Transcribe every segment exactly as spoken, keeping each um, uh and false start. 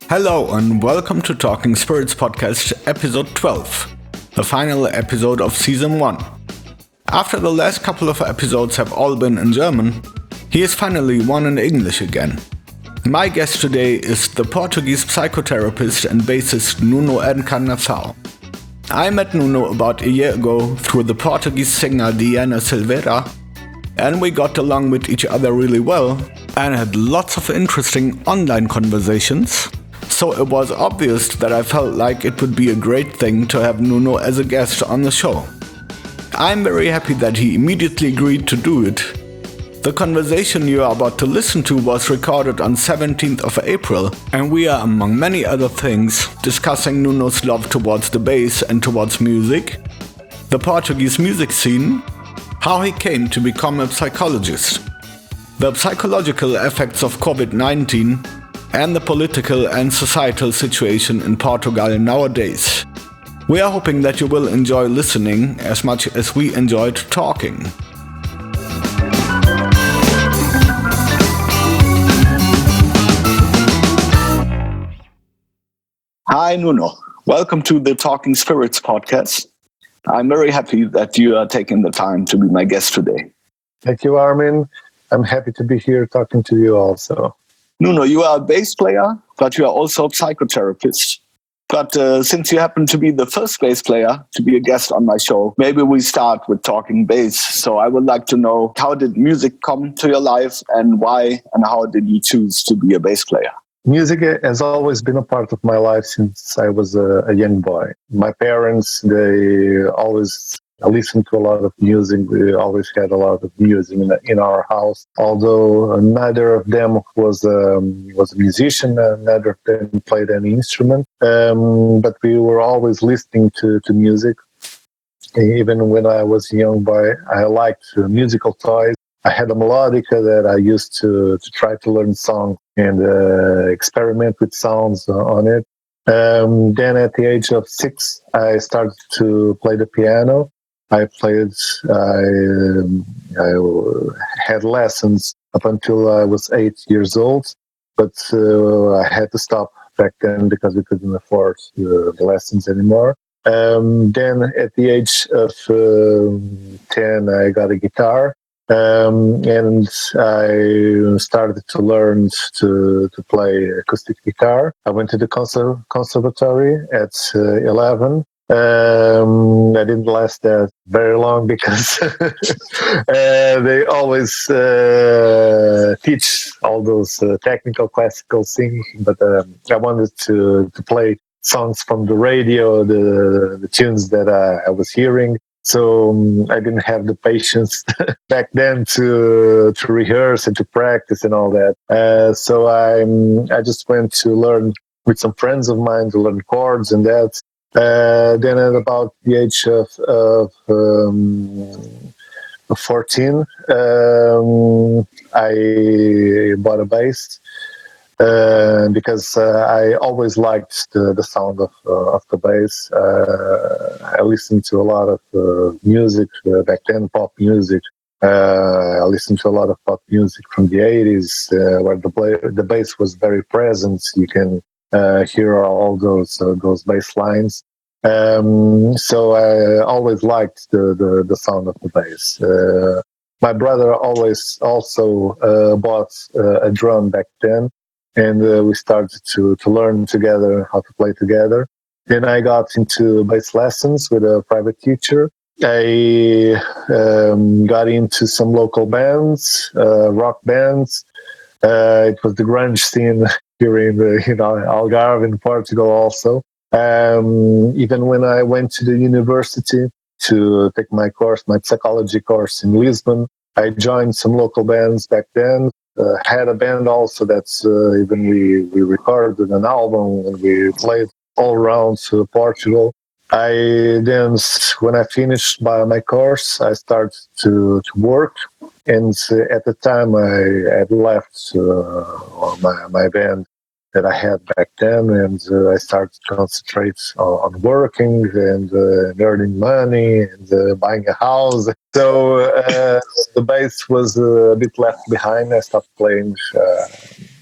Hello and welcome to Talking Spirits Podcast episode twelve, the final episode of season one. After the last couple of episodes have all been in German, here's finally one in English again. My guest today is the Portuguese psychotherapist and bassist Nuno Encarnação. I met Nuno about a year ago through the Portuguese singer Diana Silveira, and we got along with each other really well and had lots of interesting online conversations. So it was obvious that I felt like it would be a great thing to have Nuno as a guest on the show. I'm very happy that he immediately agreed to do it. The conversation you are about to listen to was recorded on seventeenth of April, and we are, among many other things, discussing Nuno's love towards the bass and towards music, the Portuguese music scene, how he came to become a psychologist, the psychological effects of covid nineteen, and the political and societal situation in Portugal nowadays. We are hoping that you will enjoy listening as much as we enjoyed talking. Hi Nuno, welcome to the Talking Spirits podcast. I'm very happy that you are taking the time to be my guest today. Thank you, Armin. I'm happy to be here talking to you also. Nuno, you are a bass player, but you are also a psychotherapist. But uh, since you happen to be the first bass player to be a guest on my show, maybe we start with talking bass. So I would like to know, how did music come to your life and why, and how did you choose to be a bass player? Music has always been a part of my life since I was a, a young boy. My parents, they always listened to a lot of music. We always had a lot of music in, in our house. Although neither of them was um, was a musician, uh, neither of them played any instrument. Um, but we were always listening to, to music. Even when I was a young boy, I liked uh, musical toys. I had a melodica that I used to, to try to learn songs and uh, experiment with sounds on it. Um, then at the age of six, I started to play the piano. I played, I, um, I had lessons up until I was eight years old, but uh, I had to stop back then because we couldn't afford uh, the lessons anymore. Um, then at the age of uh, ten, I got a guitar. Um, and I started to learn to, to play acoustic guitar. I went to the conser- conservatory at uh, eleven. Um, I didn't last that very long because uh, they always uh, teach all those uh, technical classical singing, but um, I wanted to, to play songs from the radio, the, the tunes that I, I was hearing. So um, I didn't have the patience back then to to rehearse and to practice and all that. Uh, so I um, I just went to learn with some friends of mine to learn chords and that. Uh, then at about the age of, of um, fourteen, um, I bought a bass. Uh, because uh, I always liked the, the sound of uh, of the bass. Uh, I listened to a lot of uh, music uh, back then, pop music. Uh, I listened to a lot of pop music from the eighties, uh, where the bla- the bass was very present. You can uh, hear all those uh, those bass lines. Um, so I always liked the, the, the sound of the bass. Uh, my brother always also uh, bought uh, a drum back then. And uh, we started to, to learn together how to play together. Then I got into bass lessons with a private teacher. I um, got into some local bands, uh, rock bands. Uh, it was the grunge scene here in the, you know, Algarve in Portugal also. Um, even when I went to the university to take my course, my psychology course in Lisbon, I joined some local bands back then. Uh, had a band also that's uh, even we, we recorded an album and we played all around uh, Portugal. I then, when I finished my, my course, I started to, to work. And uh, at the time I had left uh, my, my band that I had back then, and uh, I started to concentrate on, on working and uh, earning money and uh, buying a house. So uh, the bass was uh, a bit left behind. I stopped playing uh,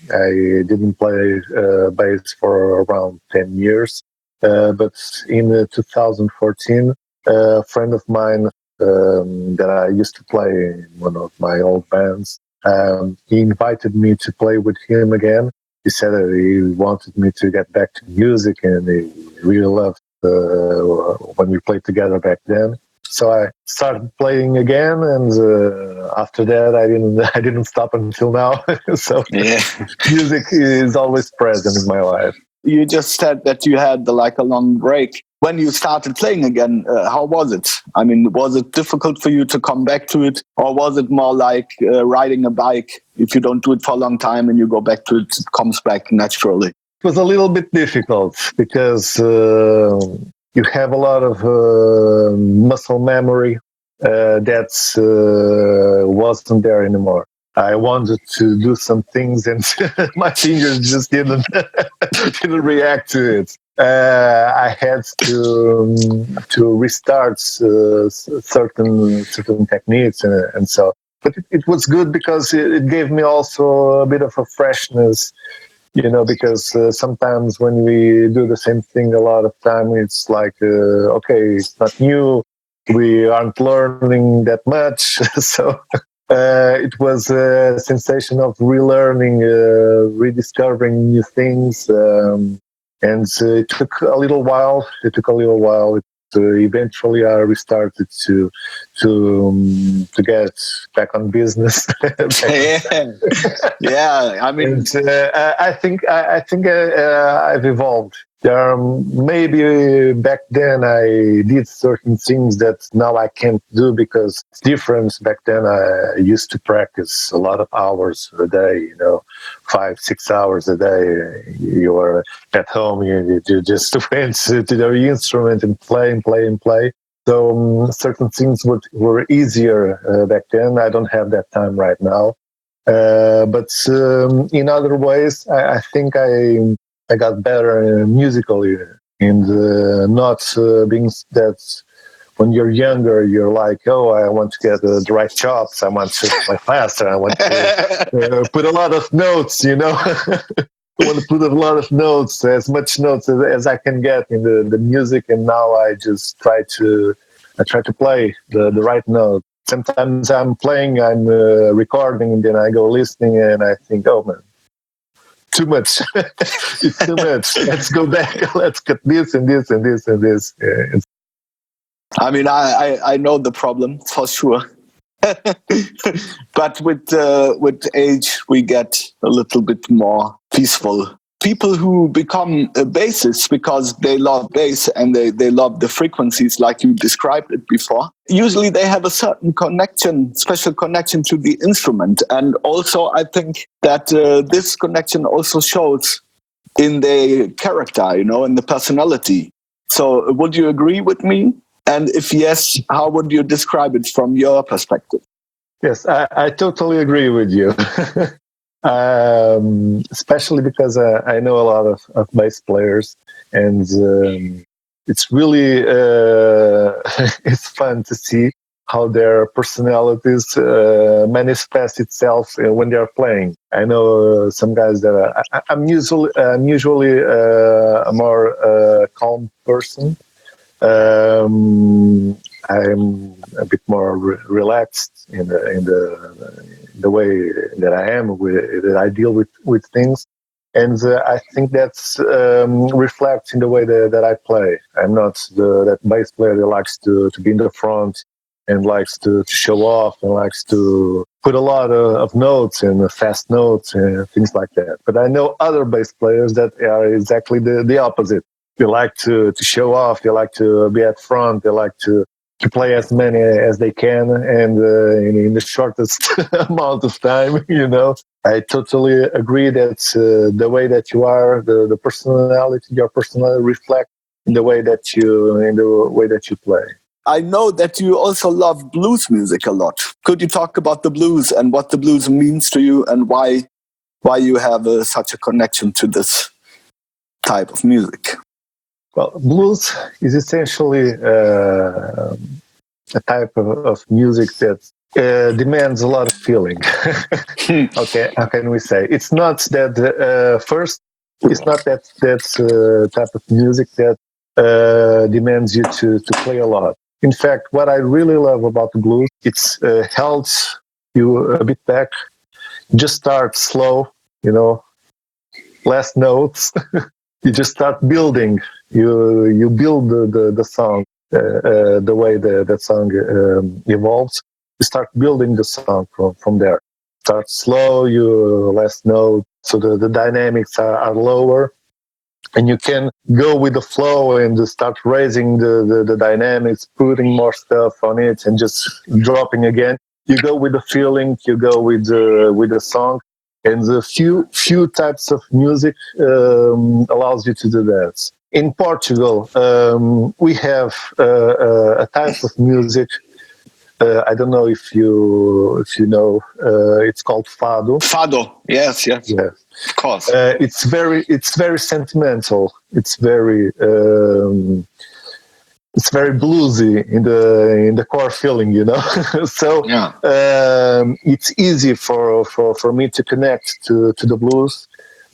I didn't play uh, bass for around ten years. Uh, but in uh, two thousand fourteen, uh, a friend of mine um, that I used to play in one of my old bands, um, he invited me to play with him again. He said that he wanted me to get back to music, and he really loved uh, when we played together back then. So I started playing again, and uh, after that, I didn't I didn't stop until now. So Yeah. music is always present in my life. You just said that you had uh, like a long break. When you started playing again, uh, how was it? I mean, was it difficult for you to come back to it, or was it more like uh, riding a bike? If you don't do it for a long time and you go back to it, it comes back naturally. It was a little bit difficult because uh, you have a lot of uh, muscle memory uh, that uh, wasn't there anymore. I wanted to do some things, and my fingers just didn't didn't react to it. Uh, I had to um, to restart uh, certain certain techniques, and, and so. But it, it was good because it, it gave me also a bit of a freshness. You know, because uh, sometimes when we do the same thing a lot of time, it's like, uh, okay, it's not new. We aren't learning that much. So uh, it was a sensation of relearning, uh, rediscovering new things. Um, and uh, it took a little while. It took a little while. It, uh, eventually, I restarted to to um, to get back on business. yeah, yeah. I mean, and, uh, I think I, I think uh, uh, I've evolved. There, maybe back then I did certain things that now I can't do because it's different. Back then I used to practice a lot of hours a day. You know, five, six hours a day. You were at home. You, you just went to the instrument and play and play and play. So um, certain things were were easier uh, back then. I don't have that time right now. Uh, but um, in other ways, I, I think I I got better uh, musically, and uh, not uh, being that when you're younger, you're like, oh, I want to get uh, the right chops, I want to play faster, I want to uh, put a lot of notes, you know. I want to put a lot of notes, as much notes as, as I can get in the, the music, and now I just try to I try to play the, the right note. Sometimes I'm playing, I'm uh, recording, and then I go listening, and I think, oh man, too much. It's too much. Let's go back. Let's cut this and this and this and this. Yeah, I mean, I, I, I know the problem for sure. But with uh, with age, we get a little bit more peaceful. People who become uh, bassists because they love bass and they, they love the frequencies like you described it before, usually they have a certain connection, special connection to the instrument. And also I think that uh, this connection also shows in their character, you know, in the personality. So would you agree with me? And if yes, how would you describe it from your perspective? Yes, I, I totally agree with you. Um, especially because uh, I know a lot of, of bass players, and um, it's really uh, it's fun to see how their personalities uh, manifest itself when they're playing. I know uh, some guys that are, I, I'm usually I'm usually uh, a more uh, calm person. Um, I'm a bit more re- relaxed in the in the the way that I am with that I deal with with things, and uh, I think that's um, reflects in the way that, that I play. I'm not the that bass player that likes to, to be in the front and likes to, to show off and likes to put a lot of, of notes and fast notes and things like that. But I know other bass players that are exactly the, the opposite. They like to, to show off. They like to be at front. They like to, to play as many as they can and uh, in, in the shortest amount of time, you know. I totally agree that uh, the way that you are, the, the personality, your personality reflects in the way that you, in the way that you play. I know that you also love blues music a lot. Could you talk about the blues and what the blues means to you and why why you have uh, such a connection to this type of music? Well, blues is essentially uh, a type of, of music that uh, demands a lot of feeling. Okay, how can we say? It's not that uh, first. It's not that that uh, type of music that uh, demands you to to play a lot. In fact, what I really love about the blues, it's uh, held you a bit back. Just start slow, you know, less notes. You just start building. You you build the the, the song uh, uh, the way the that song um, evolves. You start building the song from from there. Start slow. You less note, so the, the dynamics are, are lower, and you can go with the flow and just start raising the, the the dynamics, putting more stuff on it, and just dropping again. You go with the feeling. You go with the with the song. And the few few types of music um, allows you to do that. In Portugal, um, we have uh, uh, a type of music. Uh, I don't know if you if you know. Uh, it's called fado. Fado, yes, yes, Yeah, of course. uh, it's very it's very sentimental. It's very um, it's very bluesy in the in the core feeling, you know. So Yeah. um, it's easy for, for, for me to connect to, to the blues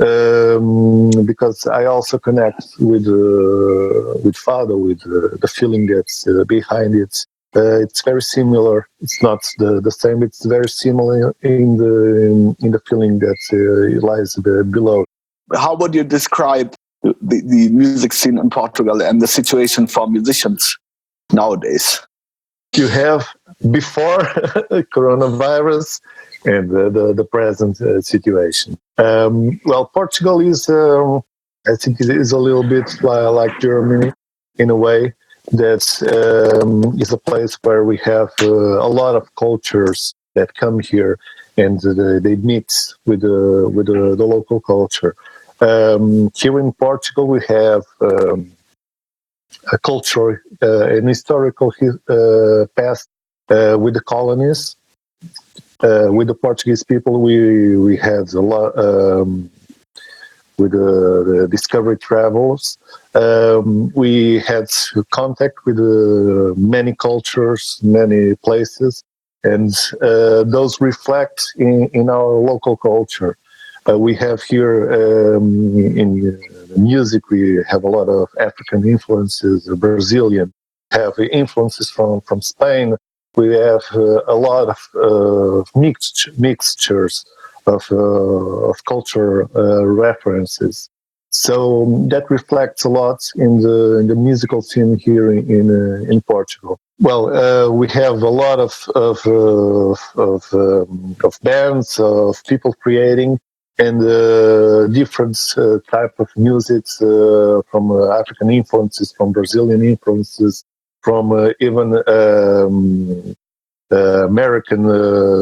um, because I also connect with uh, with fado, with uh, the feeling that's uh, behind it. Uh, it's very similar. It's not the, the same. It's very similar in the in, in the feeling that uh, lies below. How would you describe the, the music scene in Portugal and the situation for musicians nowadays? You have before coronavirus and the, the, the present uh, situation. Um, well, Portugal is, um, I think, it is a little bit like Germany in a way. That um, is a place where we have uh, a lot of cultures that come here and uh, they mix with the with the, the local culture. Um, here in Portugal, we have um, a culture, uh, an historical uh, past uh, with the colonies. Uh, with the Portuguese people, we we had a lot um, with the, the discovery travels. Um, we had contact with uh, many cultures, many places, and uh, those reflect in, in our local culture. Uh, we have here um, in music, we have a lot of African influences, Brazilian, have influences from, from Spain. We have uh, a lot of uh, mixed, mixtures of, uh, of culture uh, references. So um, that reflects a lot in the in the musical scene here in in, uh, in Portugal. Well, uh, we have a lot of of uh, of, um, of bands, of people creating, and uh, different uh, type of music uh, from uh, African influences, from Brazilian influences, from uh, even um, uh, American,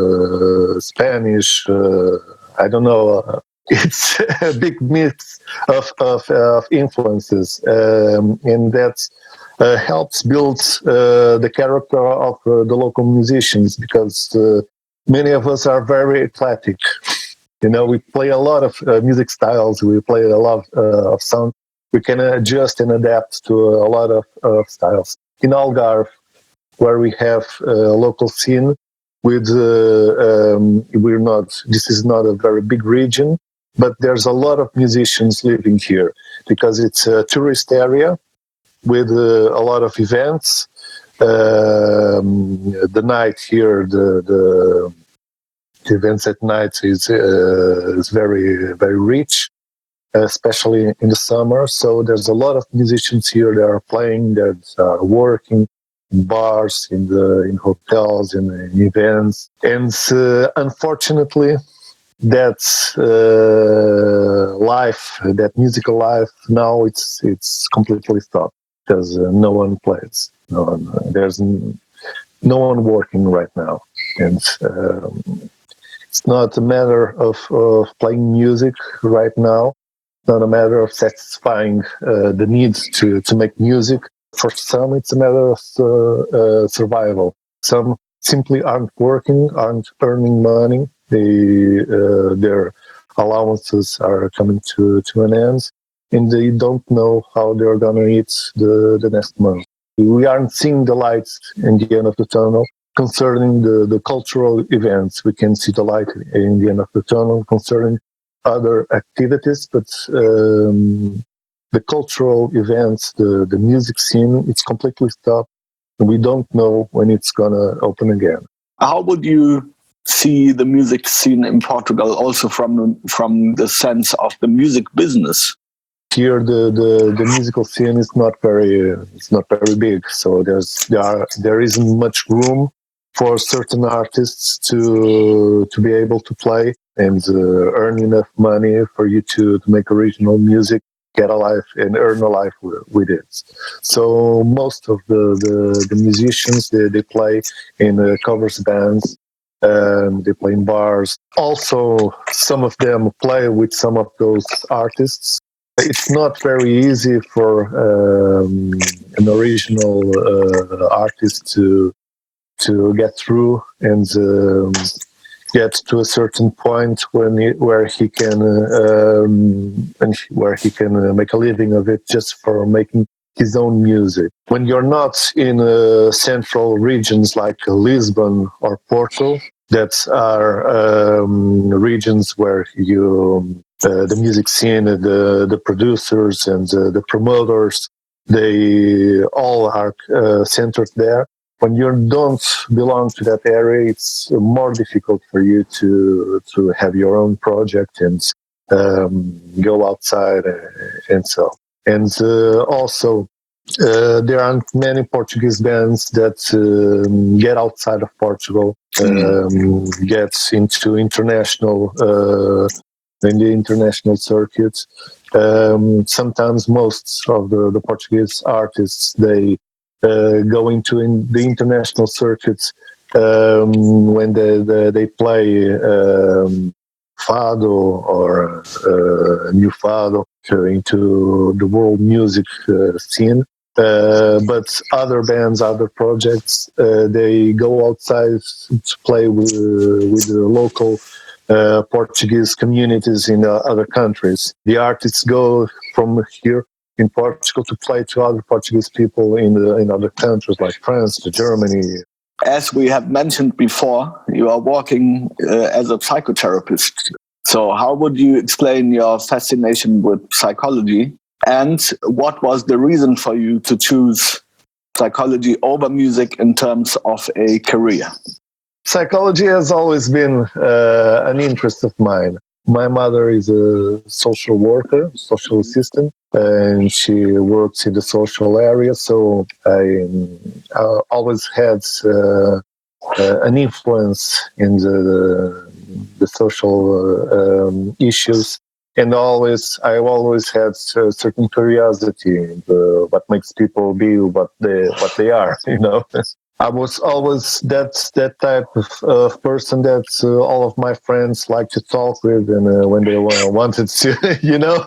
uh, Spanish. Uh, I don't know. Uh, it's a big mix of of, of influences, um, and that uh, helps build uh, the character of uh, the local musicians because uh, many of us are very eclectic. You know, we play a lot of uh, music styles. We play a lot uh, of sound. We can adjust and adapt to a lot of, of styles. In Algarve, where we have a local scene, with uh, um, we're not. This is not a very big region, but there's a lot of musicians living here because it's a tourist area with uh, a lot of events. Um, the night here, the the, the events at night is uh, is very very rich, especially in the summer. So there's a lot of musicians here that are playing, that are working in bars, in the in hotels, in, in events, and uh, unfortunately, that uh, life, that musical life, now it's it's completely stopped because uh, no one plays. No one, uh, there's n- no one working right now, and um, it's not a matter of, of playing music right now. It's not a matter of satisfying uh, the needs to to make music. For some, it's a matter of uh, uh, survival. Some simply aren't working, aren't earning money. They, uh, their allowances are coming to, to an end, and they don't know how they're going to eat the, the next month. We aren't seeing the lights in the end of the tunnel. concerning the, the cultural events. We can see the light in the end of the tunnel concerning other activities, but um, the cultural events, the, the music scene, it's completely stopped. We don't know when it's going to open again. How would you see the music scene in Portugal also from, from the sense of the music business? Here, the, the, the musical scene is not very it's not very big, so there's there are, there isn't much room for certain artists to to be able to play and uh, earn enough money for you to, to make original music, get a life and earn a life with, with it. So most of the, the, the musicians, they, they play in uh, covers bands, um, they play in bars. Also, some of them play with some of those artists. It's not very easy for um, an original uh, artist to to get through and um, get to a certain point when he, where he can uh, um, and where he can uh, make a living of it just for making his own music. When you're not in uh, central regions like Lisbon or Porto, that are um, regions where you uh, the music scene, the the producers and uh, the promoters, they all are uh, centered there. When you don't belong to that area, it's more difficult for you to to have your own project and um, go outside and so. And uh, also, uh, there aren't many Portuguese bands that um, get outside of Portugal, um, get into international uh, in the international circuits. Um, sometimes most of the, the Portuguese artists, they uh, go into in the international circuits um, when they, they, they play um, fado or uh, new fado into the world music uh, scene. Uh, but other bands, other projects, uh, they go outside to play with, with the local uh, Portuguese communities in uh, other countries. The artists go from here in Portugal to play to other Portuguese people in the, in other countries like France, to Germany. As we have mentioned before, you are working uh, as a psychotherapist. So how would you explain your fascination with psychology? And what was the reason for you to choose psychology over music in terms of a career? Psychology has always been uh, an interest of mine. My mother is a social worker, social assistant, and she works in the social area. So I, I always had uh, uh, an influence in the, the social uh, um, issues. And always, I always had a certain curiosity, uh, what makes people be what they what they are. You know, I was always that that type of uh, person that uh, all of my friends like to talk with, and uh, when they wanted to, you know,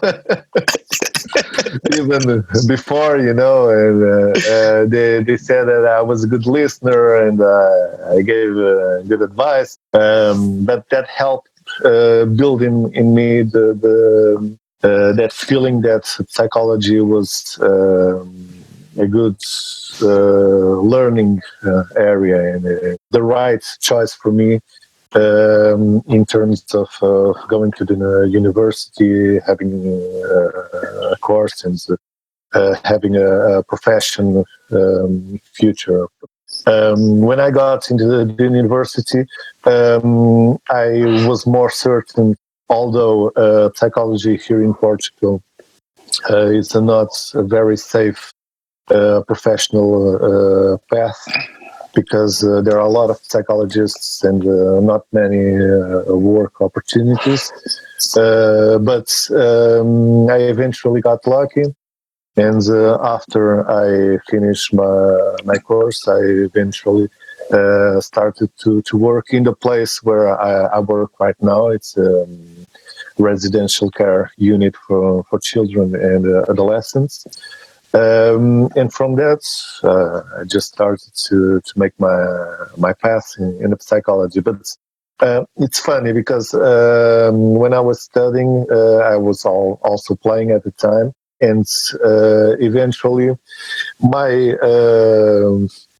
even before, you know, and uh, uh, they they said that I was a good listener and uh, I gave uh, good advice, um, but that helped. Uh, building in me the, the uh, that feeling that psychology was uh, a good uh, learning uh, area and uh, the right choice for me um, in terms of uh, going to the university, having uh, a course and uh, having a, a profession um, future. Um, when I got into the, the university, um, I was more certain, although uh, psychology here in Portugal uh, is a not a very safe uh, professional uh, path, because uh, there are a lot of psychologists and uh, not many uh, work opportunities. Uh, but um, I eventually got lucky. And uh, after I finished my, my course, I eventually uh, started to, to work in the place where I, I work right now. It's a um, residential care unit for, for children and uh, adolescents. Um, and from that, uh, I just started to, to make my my path in, in psychology. But uh, it's funny because um, when I was studying, uh, I was all, also playing at the time. And uh, eventually, my uh,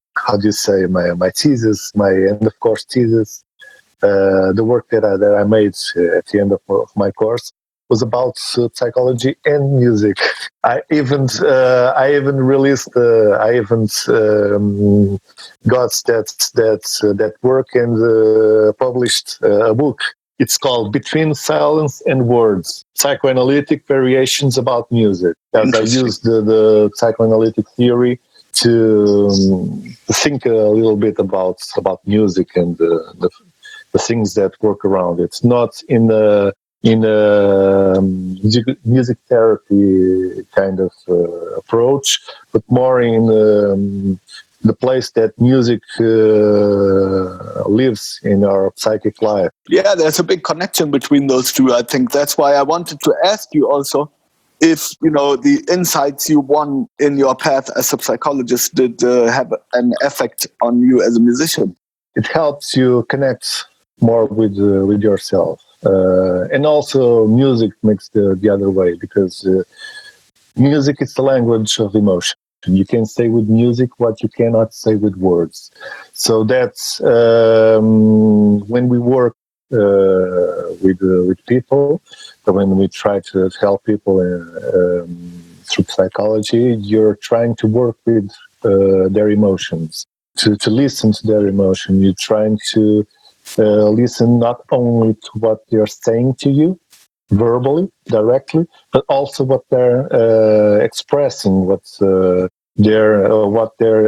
how do you say, my, my thesis, my end of course thesis, uh, the work that I, that I made at the end of, of my course was about uh, psychology and music. I even uh, I even released uh, I even um, got that that uh, that work and uh, published uh, a book. It's called Between Silence and Words: Psychoanalytic Variations About Music. As I used the, the psychoanalytic theory to, um, to think a little bit about about music and uh, the the things that work around it. It's not in the in a um, music therapy kind of uh, approach, but more in um, the place that music uh, lives in our psychic life. Yeah, there's a big connection between those two. I think that's why I wanted to ask you also if, you know, the insights you won in your path as a psychologist did uh, have an effect on you as a musician. It helps you connect more with uh, with yourself. Uh, and also music makes the, the other way, because uh, music is the language of emotion. You can say with music what you cannot say with words. So that's um, when we work uh, with uh, with people, when we try to help people uh, um, through psychology, you're trying to work with uh, their emotions, to, to listen to their emotion. You're trying to Uh, listen not only to what they're saying to you verbally, directly, but also what they're uh, expressing, what's uh, their uh, what their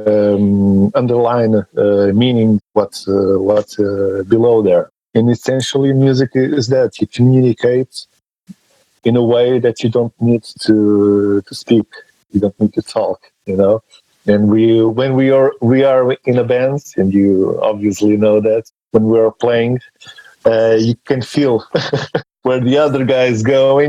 um, underlying uh, meaning, what's uh, what's uh, below there. And essentially, music is that you communicate in a way that you don't need to to speak, you don't need to talk, you know. And we, when we are we are in a band, and you obviously know that, when we are playing, uh, you can feel where the other guy is going,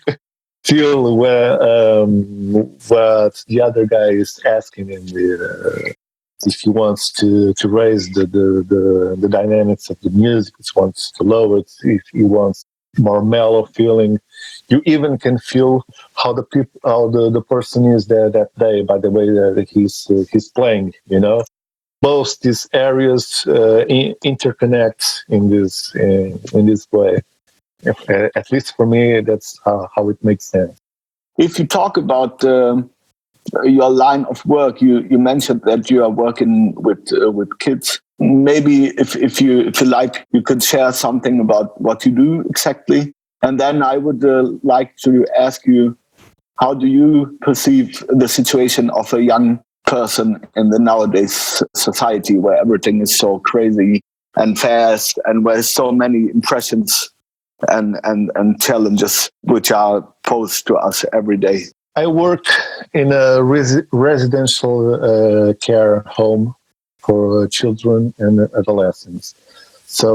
feel where um, what the other guy is asking, and uh, if he wants to, to raise the, the, the, the dynamics of the music, if he wants to lower it, if he wants more mellow feeling. You even can feel how the people, how the, the person is there that day by the way that he's uh, he's playing, you know. Both these areas uh, in, interconnect in this in, in this way. If, uh, at least for me, that's how, how it makes sense. If you talk about um, your line of work, you, you mentioned that you are working with uh, with kids. Maybe if, if you if you like, you could share something about what you do exactly. And then I would uh, like to ask you, how do you perceive the situation of a young person in the nowadays society, where everything is so crazy and fast, and where so many impressions and, and, and challenges which are posed to us every day? I work in a res- residential uh, care home for uh, children and adolescents. So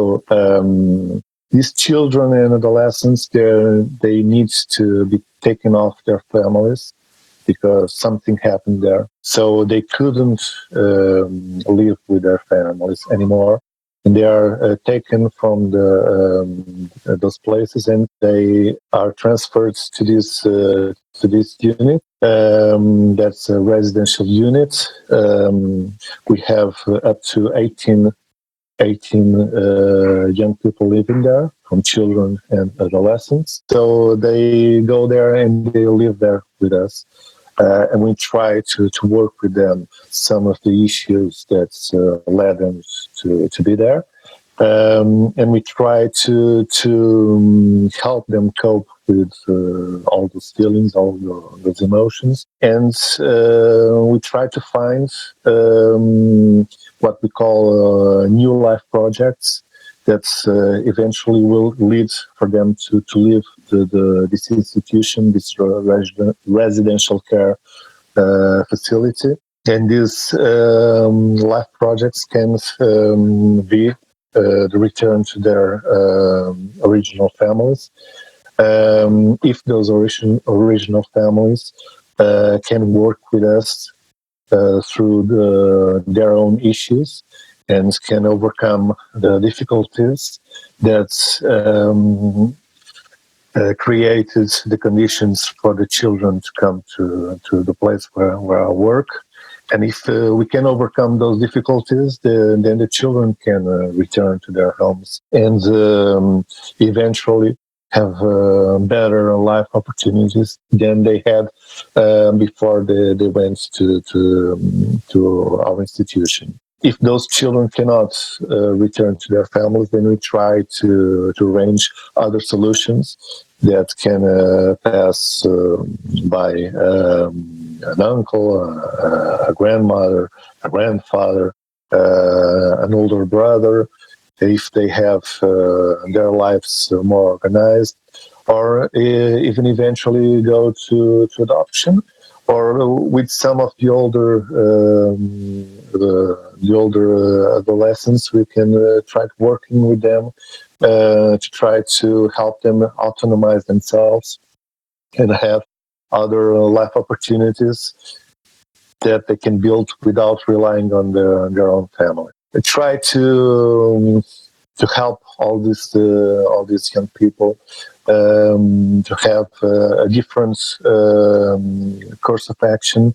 um, these children and adolescents, they need to be taken off their families because something happened there. So they couldn't um, live with their families anymore. And they are uh, taken from the, um, those places, and they are transferred to this uh, to this unit. Um, that's a residential unit. Um, we have uh, up to eighteen, eighteen uh, young people living there, from children and adolescents. So they go there and they live there with us. Uh, and we try to, to work with them some of the issues that uh, led them to, to be there. Um, and we try to to um, help them cope with uh, all those feelings, all the, those emotions. And uh, we try to find um, what we call uh, new life projects that uh, eventually will lead for them to, to leave the, the, this institution, this resident, residential care uh, facility. And these um, life projects can um, be uh, the return to their um, original families. Um, if those origin, original families uh, can work with us uh, through the, their own issues, and can overcome the difficulties that um, uh, created the conditions for the children to come to, to the place where, where I work, And if uh, we can overcome those difficulties, the, then the children can uh, return to their homes and um, eventually have uh, better life opportunities than they had uh, before they, they went to, to, um, to our institution. If those children cannot uh, return to their families, then we try to, to arrange other solutions that can uh, pass uh, by um, an uncle, uh, a grandmother, a grandfather, uh, an older brother, if they have uh, their lives more organized, or uh, even eventually go to, to adoption, or with some of the older um, the, the older uh, adolescents, we can uh, try working with them uh, to try to help them autonomize themselves and have other uh, life opportunities that they can build without relying on their, their own family. I try to um, to help all these uh, all these young people um, to have uh, a different um, course of action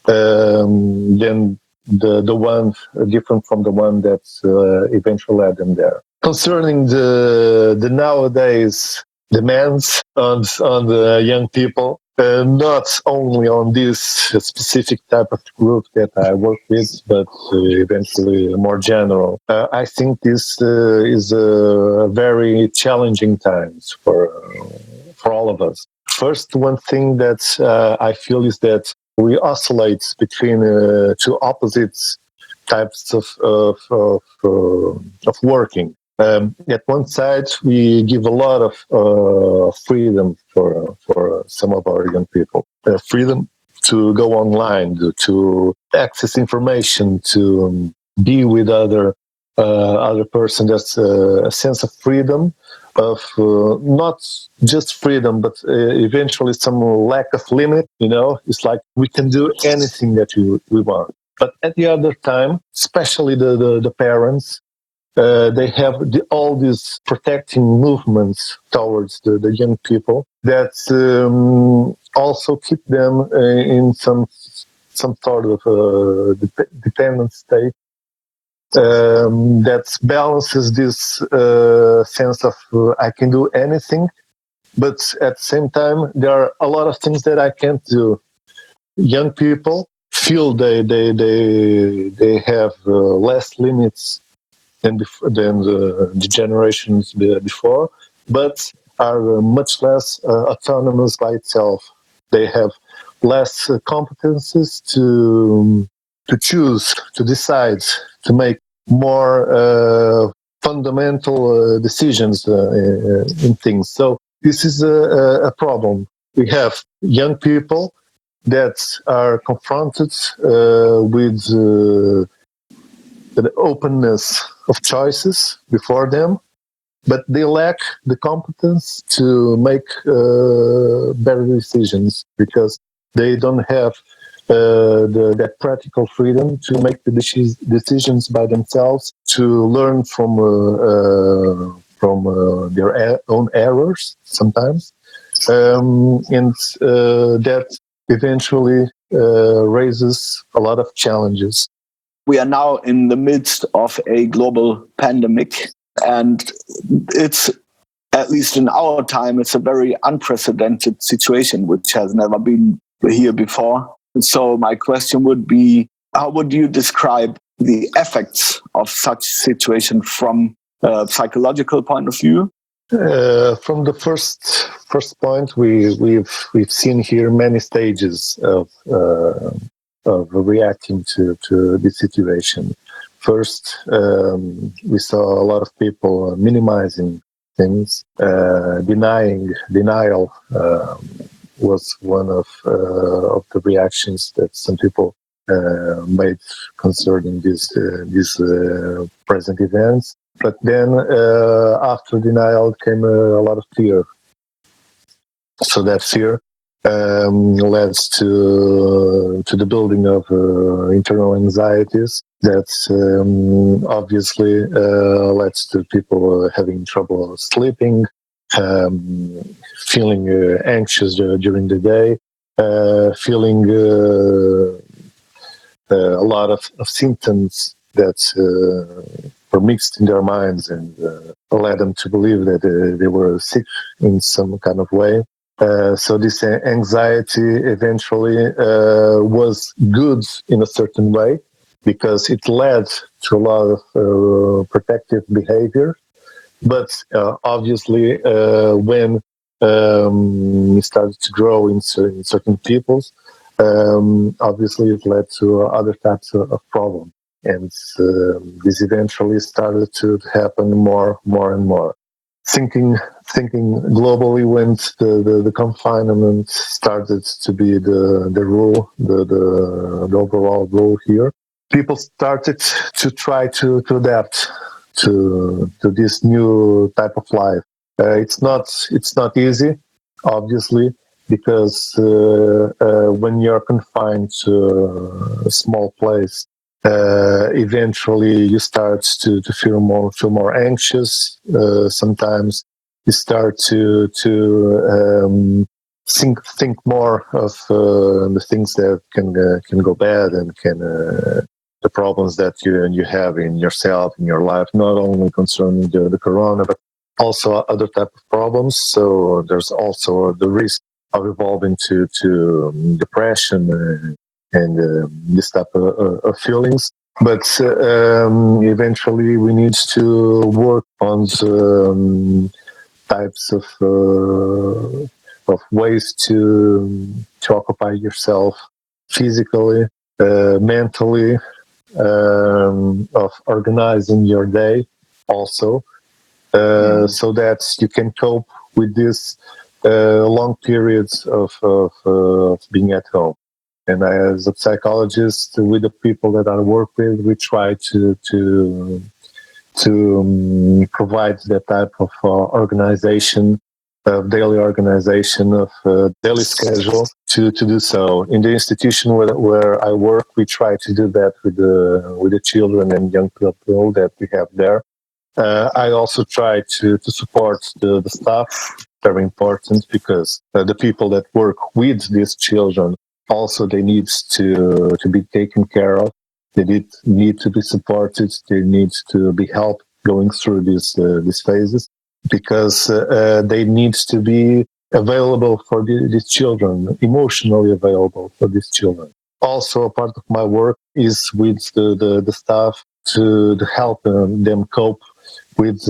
um, than the the one uh, different from the one that uh, eventually led them there. Concerning the the nowadays demands on on the young people, uh, not only on this specific type of group that I work with, but uh, eventually more general. Uh, I think this uh, is a very challenging times for uh, for all of us. First, one thing that uh, I feel is that we oscillate between uh, two opposite types of of of, uh, of working. Um, at one side, we give a lot of uh, freedom for for some of our young people. Uh, freedom to go online, to, to access information, to um, be with other uh, other person. That's uh, a sense of freedom, of uh, not just freedom, but uh, eventually some lack of limit. You know, it's like we can do anything that we, we want. But at the other time, especially the the, the parents. Uh, they have the, all these protecting movements towards the, the young people that um, also keep them uh, in some some sort of uh, de- dependent state um, that balances this uh, sense of uh, I can do anything, but at the same time there are a lot of things that I can't do. Young people feel they they they they have uh, less limits than before, than the, the generations before, but are uh, much less uh, autonomous by itself. They have less uh, competences to to choose, to decide, to make more uh, fundamental uh, decisions uh, in things. So this is a, a problem. We have young people that are confronted uh, with uh, the openness of choices before them, but they lack the competence to make uh, better decisions because they don't have uh, the, that practical freedom to make the decisions by themselves, to learn from uh, uh, from uh, their a- own errors sometimes, um, and uh, that eventually uh, raises a lot of challenges. We are now in the midst of a global pandemic, and it's, at least in our time, it's a very unprecedented situation, which has never been here before. So my question would be, how would you describe the effects of such situation from a psychological point of view? Uh, from the first first point, we, we've we've seen here many stages of uh, of reacting to, to this situation. First, um, we saw a lot of people minimizing things, uh, denying denial um, was one of uh, of the reactions that some people uh, made concerning this uh, these uh, present events. But then, uh, after denial, came a, a lot of fear. So that fear um, led to to the building of uh, internal anxieties that um, obviously uh, led to people uh, having trouble sleeping, um, feeling uh, anxious uh, during the day, uh, feeling uh, uh, a lot of, of symptoms that uh, were mixed in their minds and uh, led them to believe that uh, they were sick in some kind of way. Uh, so this anxiety eventually uh, was good in a certain way because it led to a lot of uh, protective behavior. But uh, obviously, uh, when um, it started to grow in certain, in certain peoples, um, obviously it led to other types of, of problems. And uh, this eventually started to happen more, more and more. Thinking, thinking globally, when the, the, the confinement started to be the, the rule, the, the, the overall rule here, people started to try to, to adapt to to this new type of life. Uh, it's not it's not easy, obviously, because uh, uh, when you're confined to a small place, uh, eventually you start to, to feel more feel more anxious. Uh, sometimes you start to to um, think think more of uh, the things that can uh, can go bad and can. Uh, the problems that you you have in yourself, in your life, not only concerning the, the corona, but also other type of problems. So there's also the risk of evolving to, to um, depression and, and uh, this type of, uh, of feelings. But uh, um, eventually we need to work on um, types of uh, of ways to, to occupy yourself physically, uh, mentally, Um, of organizing your day also, uh, mm. so that you can cope with this uh, long periods of, of, uh, of being at home. And I, as a psychologist, with the people that I work with, we try to to to um, provide that type of uh, organization, of daily organization, of uh, daily schedule to, to do so. In the institution where, where I work, we try to do that with the with the children and young people that we have there. Uh, I also try to, to support the, the staff, very important, because uh, the people that work with these children also they need to to be taken care of. They need, need to be supported. They need to be helped going through these uh, these phases, because uh, they need to be available for the, these children, emotionally available for these children. Also, a part of my work is with the, the, the staff to, to help um, them cope with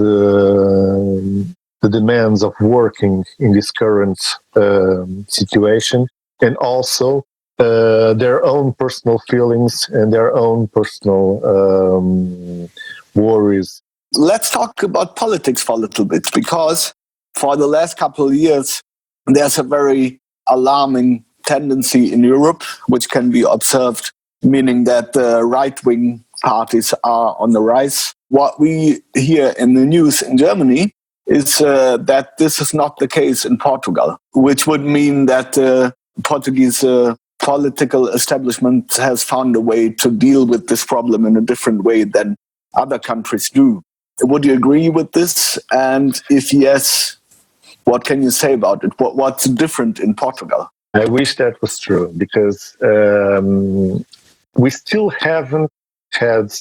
uh, the demands of working in this current um, situation, and also uh, their own personal feelings and their own personal um, worries. Let's talk about politics for a little bit, because for the last couple of years, there's a very alarming tendency in Europe, which can be observed, meaning that the right-wing parties are on the rise. What we hear in the news in Germany is uh, that this is not the case in Portugal, which would mean that the uh, Portuguese uh, political establishment has found a way to deal with this problem in a different way than other countries do. Would you agree with this? And if yes, what can you say about it? What, what's different in Portugal? I wish that was true, because um, we still haven't had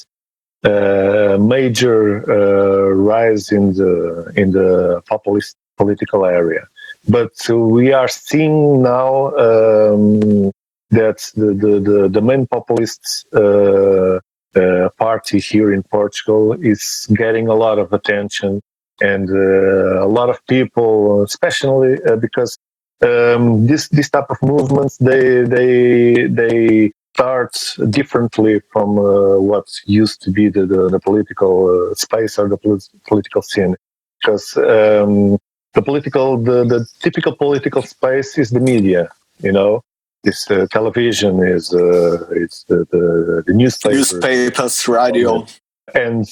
a major uh, rise in the in the populist political area, but we are seeing now um, that the, the, the, the main populist uh, uh, party here in Portugal is getting a lot of attention, and uh, a lot of people, especially uh, because um, this this type of movements they they they start differently from uh, what used to be the the, the political uh, space or the polit- political scene, because um, the political the, the typical political space is the media, you know. This uh, television is uh, it's the the, the newspapers, newspapers, radio, and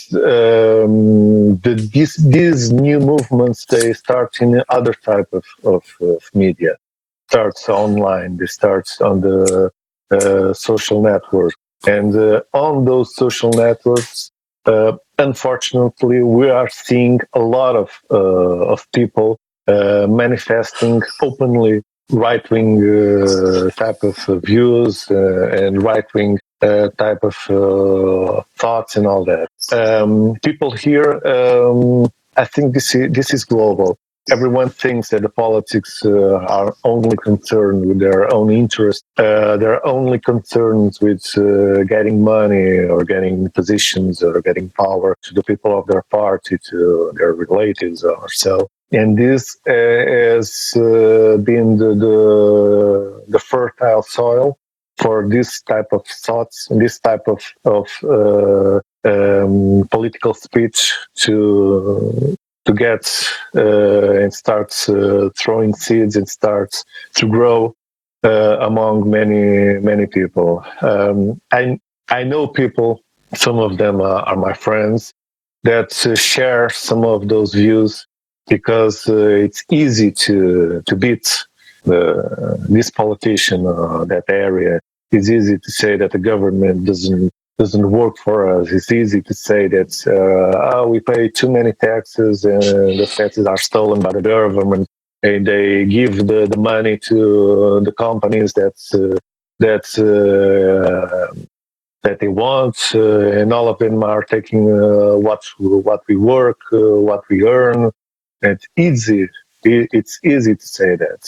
um, the, these these new movements they start in other type of of, of media. Starts online. They start on the uh, social network, and uh, on those social networks, uh, unfortunately, we are seeing a lot of uh, of people uh, manifesting openly right-wing uh, type of uh, views uh, and right-wing uh, type of uh, thoughts and all that. Um, people here, um, I think this is, this is global. Everyone thinks that the politics uh, are only concerned with their own interest. Uh, they're only concerned with uh, getting money or getting positions or getting power to the people of their party, to their relatives or so. And this uh, has uh, been the, the the fertile soil for this type of thoughts and this type of of uh, um, political speech to to get uh, and start uh, throwing seeds and start to grow uh, among many many people. Um, I I know people. Some of them uh, are my friends that uh, share some of those views because uh, it's easy to to beat the, this politician or that area. It's easy to say that the government doesn't doesn't work for us. It's easy to say that uh, oh, we pay too many taxes and the taxes are stolen by the government, and they give the, the money to the companies that uh, that uh, that they want, uh, and all of them are taking uh, what what we work, uh, what we earn. It's easy. It's easy to say that.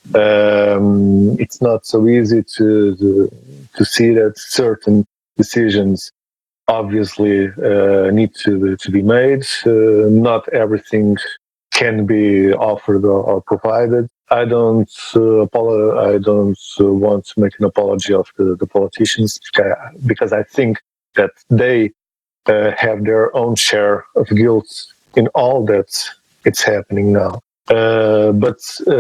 Um, it's not so easy to, to to see that certain decisions obviously uh, need to to be made. Uh, not everything can be offered or, or provided. I don't uh, apolo- I don't uh, want to make an apology of the, the politicians because I think that they uh, have their own share of guilt in all that it's happening now. Uh, but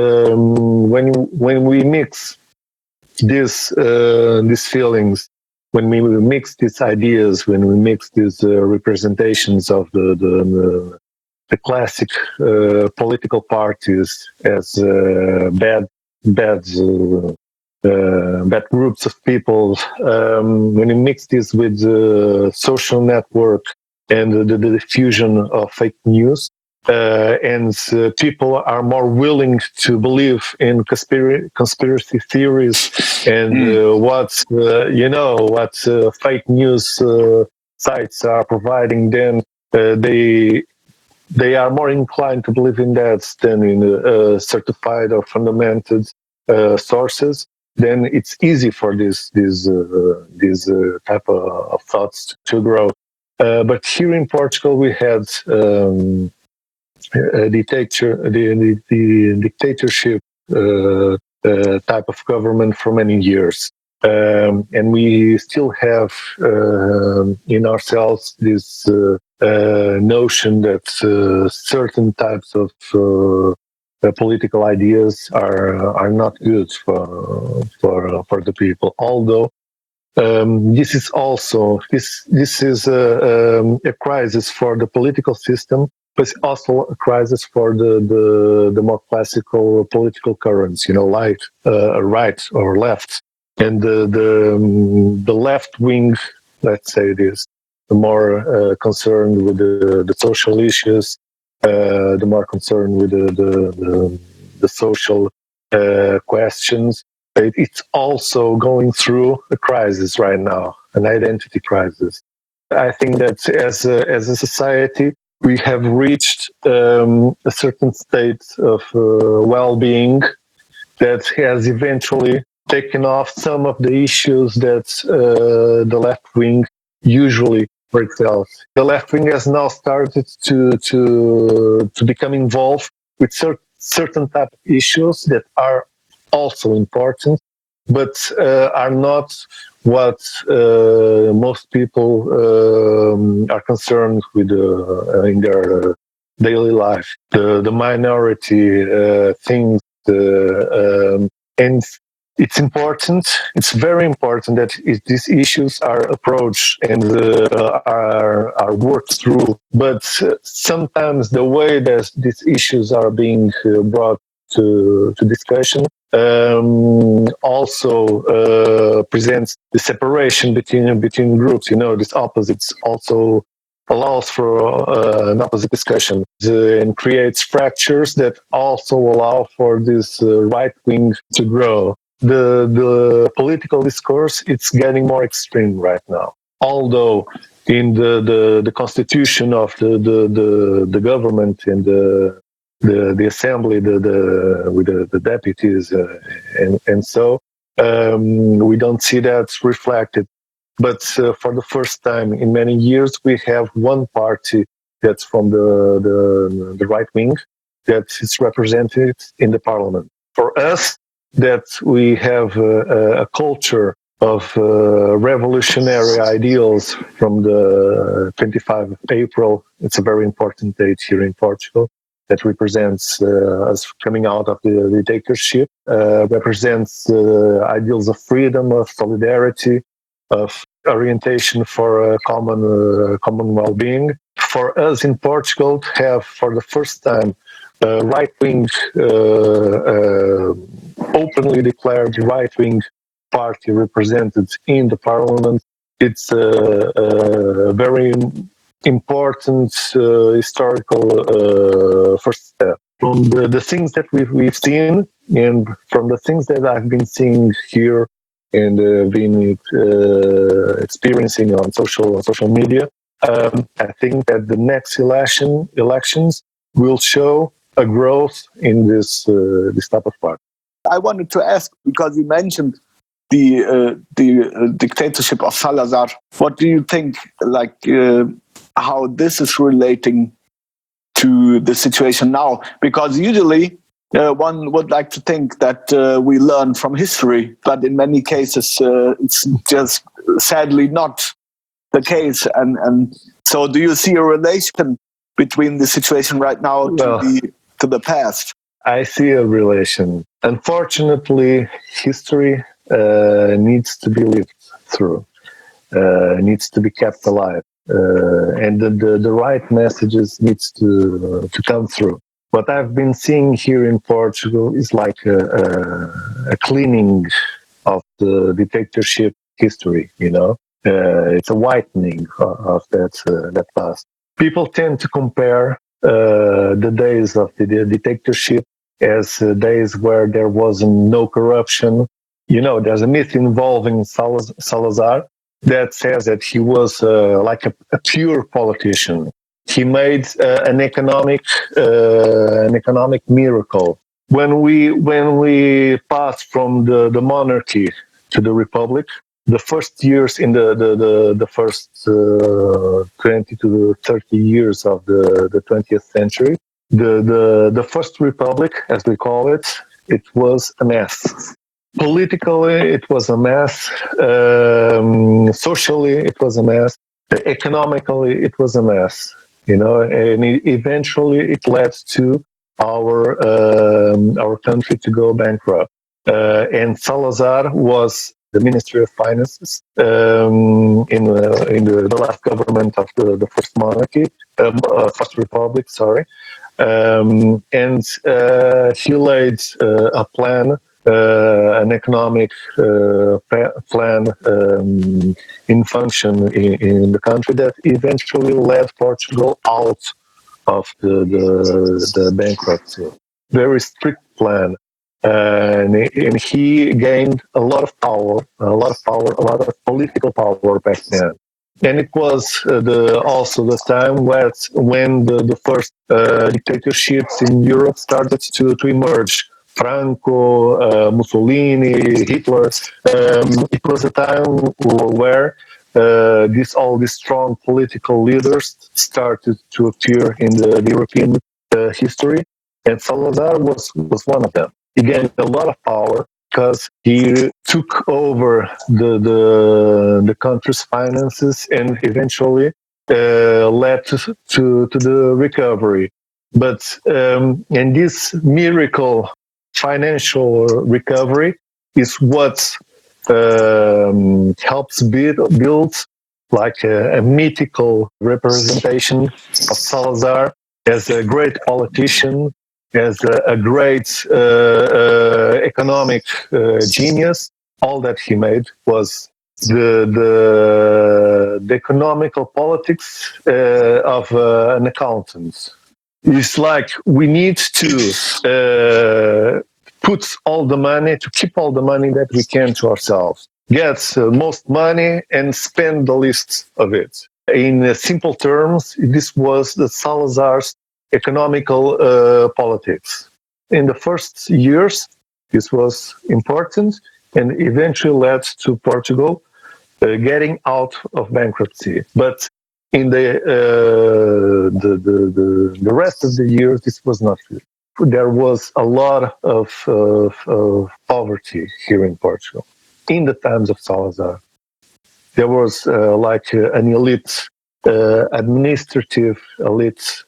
um, when when we mix these uh, these feelings, when we mix these ideas, when we mix these uh, representations of the the, the, the classic uh, political parties as uh, bad bad uh, uh, bad groups of people, um, when we mix this with the social network and the, the diffusion of fake news. Uh, and uh, people are more willing to believe in conspiracy, conspiracy theories and uh, what uh, you know what uh, fake news uh, sites are providing. Then uh, they they are more inclined to believe in that than in uh, certified or fundamented uh, sources. Then it's easy for this these uh, these uh, type of, of thoughts to grow. Uh, but here in Portugal, we had. Um, A dictator, the, the, the dictatorship uh, uh, type of government for many years, um, and we still have uh, in ourselves this uh, uh, notion that uh, certain types of uh, uh, political ideas are are not good for for for the people. Although um, this is also this this is a, um, a crisis for the political system, but it's also a crisis for the, the, the more classical political currents, you know, like uh, right or left. And the the, um, the left wing, let's say this, the more uh, concerned with the, the social issues, uh, the more concerned with the, the, the, the social uh, questions. It's also going through a crisis right now, an identity crisis. I think that as a, as a society, we have reached um, a certain state of uh, well-being that has eventually taken off some of the issues that uh, the left wing usually itself. The left wing has now started to to to become involved with cer- certain type of issues that are also important, but uh, are not what uh, most people um, are concerned with uh, in their uh, daily life. The, the minority uh, things, uh, um, and it's important. It's very important that it, these issues are approached and uh, are are worked through. But uh, sometimes the way that these issues are being uh, brought to to discussion um, also uh, presents the separation between between groups. You know, this opposites also allows for uh, an opposite discussion uh, and creates fractures that also allow for this uh, right wing to grow. the the political discourse it's getting more extreme right now. Although in the, the, the constitution of the, the, the, the government and the the, the assembly, the, the with the, the deputies uh, and and so um, we don't see that reflected. But uh, for the first time in many years, we have one party that's from the the, the right wing that is represented in the parliament. For us, that we have a, a culture of uh, revolutionary ideals from the twenty-fifth of April. It's a very important date here in Portugal that represents uh, us coming out of the dictatorship, uh, represents uh, ideals of freedom, of solidarity, of orientation for uh, common uh, common well-being. For us in Portugal to have for the first time a right-wing, uh, uh, openly declared right-wing party represented in the parliament, it's a, a very important uh, historical uh, first step. From the, the things that we've, we've seen and from the things that I've been seeing here and uh, been uh, experiencing on social on social media, um, I think that the next election elections will show a growth in this uh, this type of party. I wanted to ask, because you mentioned the uh, the uh, dictatorship of Salazar. What do you think, like, uh, how this is relating to the situation now? Because usually uh, one would like to think that uh, we learn from history, but in many cases uh, it's just sadly not the case. And, and so do you see a relation between the situation right now to, well, the, to the past? I see a relation. Unfortunately, history uh, needs to be lived through, uh, needs to be kept alive, uh, and the, the, the right messages needs to uh, to come through. What I've been seeing here in Portugal is like a, a, a cleaning of the dictatorship history. You know, uh, it's a whitening of, of that uh, that past. People tend to compare uh, the days of the, the dictatorship as uh, days where there was no corruption. You know, there's a myth involving Salaz- Salazar that says that he was uh, like a, a pure politician. He made uh, an economic uh, an economic miracle. When we when we passed from the, the monarchy to the republic, the first years in the the the, the first uh, twenty to thirty years of the, the twentieth century, the, the the first republic, as we call it, it was a mess. Politically, it was a mess. Um, socially, it was a mess. Economically, it was a mess. You know, and it, eventually, it led to our um, our country to go bankrupt. Uh, and Salazar was the Ministry of Finances um, in uh, in the, the last government of the, the first monarchy, um, uh, first republic. Sorry, um, and uh, he laid uh, a plan. Uh, an economic uh, pa- plan um, in function in, in the country that eventually led Portugal out of the, the, the bankruptcy. Very strict plan. Uh, and, and he gained a lot of power, a lot of power, a lot of political power back then. And it was uh, the, also the time where when the, the first uh, dictatorships in Europe started to, to emerge. Franco, uh, Mussolini, Hitler. Um, it was a time where uh, this, all these strong political leaders started to appear in the, the European uh, history, and Salazar was, was one of them. He gained a lot of power because he took over the, the, the country's finances and eventually uh, led to, to, to the recovery. But um, and this miracle financial recovery is what um, helps build, build like a, a mythical representation of Salazar as a great politician, as a, a great uh, uh, economic uh, genius. All that he made was the the, the economical politics uh, of uh, an accountant. It's like we need to uh, put all the money, to keep all the money that we can to ourselves, get uh, most money and spend the least of it. In uh, simple terms, this was the Salazar's economical uh, politics. In the first years, this was important and eventually led to Portugal uh, getting out of bankruptcy. But in the, uh, the, the, the, the rest of the years, this was not true. There was a lot of, of, of poverty here in Portugal in the times of Salazar. There was uh, like uh, an elite, uh, administrative elite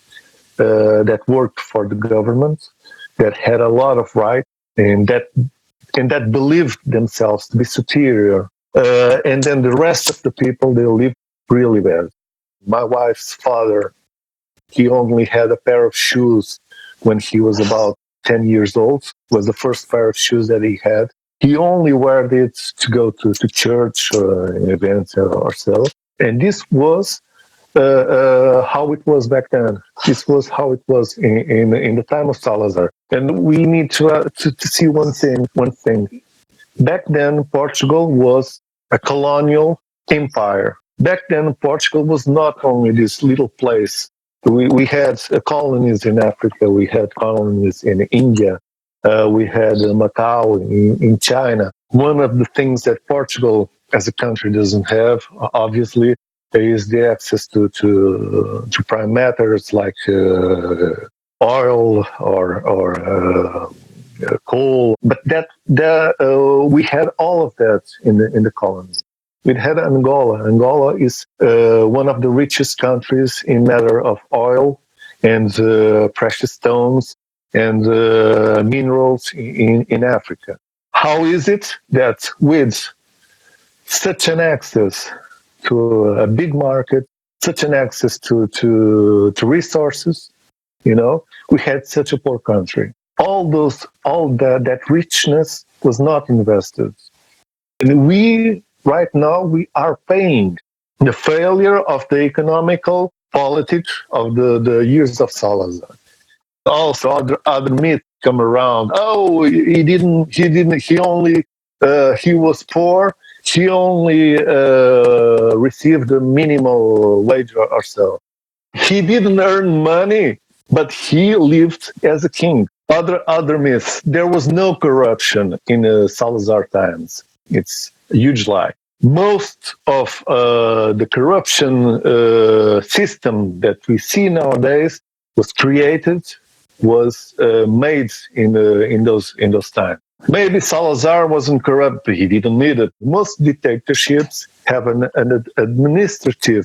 uh, that worked for the government, that had a lot of rights, and that and that believed themselves to be superior. Uh, and then the rest of the people, they lived really bad. My wife's father, he only had a pair of shoes when he was about ten years old. It was the first pair of shoes that he had. He only wore it to go to, to church or events or so. And this was uh, uh, how it was back then. This was how it was in, in, in the time of Salazar. And we need to, uh, to, to see one thing, one thing. Back then, Portugal was a colonial empire. Back then, Portugal was not only this little place. We, we had uh, colonies in Africa. We had colonies in India. Uh, we had uh, Macau in, in China. One of the things that Portugal as a country doesn't have, obviously, is the access to to, uh, to prime matters like uh, oil or or uh, uh, coal. But that that uh, we had all of that in the in the colonies. We had Angola. Angola is uh, one of the richest countries in matter of oil and uh, precious stones and uh, minerals in, in Africa. How is it that with such an access to a big market, such an access to, to, to resources, you know, we had such a poor country? All those, all that, that richness was not invested. And we, right now, we are paying the failure of the economical politics of the, the years of Salazar. Also, other other myths come around. Oh, he didn't. He didn't. He only. Uh, he was poor. He only uh, received a minimal wage or, or so. He didn't earn money, but he lived as a king. Other other myths. There was no corruption in uh, Salazar times. It's a huge lie. Most of uh, the corruption uh, system that we see nowadays was created. was uh, made in uh, in those in those times. Maybe Salazar wasn't corrupt, but he didn't need it. Most dictatorships have an, an administrative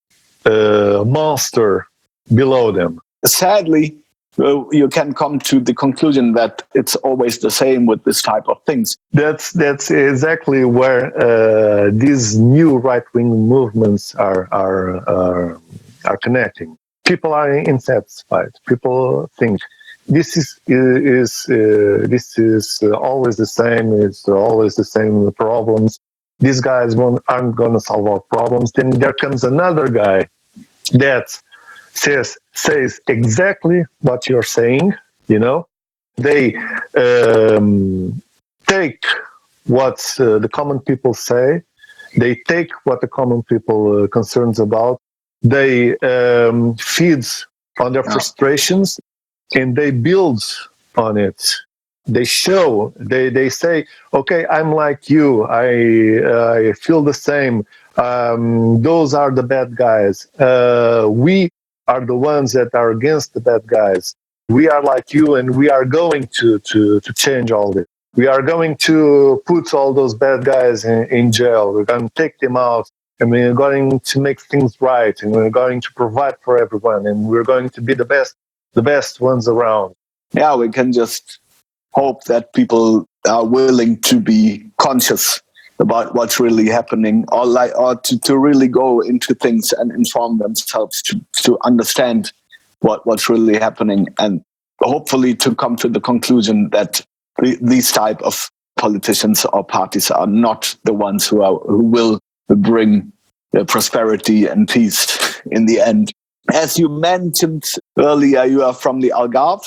uh, monster below them. Sadly, uh, you can come to the conclusion that it's always the same with this type of things. That's that's exactly where uh, these new right-wing movements are are are, are connecting. People are insatisfied. People think this is is uh, this is uh, always the same. It's always the same problems. These guys won't, aren't going to solve our problems. Then there comes another guy that says says exactly what you're saying. You know, they um, take what uh, the common people say. They take what the common people uh, concerns about. They um, feed on their frustrations and they build on it. They show, they, they say, okay, I'm like you. I, uh, I feel the same. Um, those are the bad guys. Uh, we are the ones that are against the bad guys. We are like you and we are going to, to, to change all this. We are going to put all those bad guys in, in jail. We're going to take them out. And we're going to make things right, and we're going to provide for everyone, and we're going to be the best, the best ones around. Yeah, we can just hope that people are willing to be conscious about what's really happening, or like, or to, to really go into things and inform themselves to, to understand what, what's really happening, and hopefully to come to the conclusion that the, these type of politicians or parties are not the ones who are who will bring uh, prosperity and peace in the end. As you mentioned earlier, you are from the Algarve.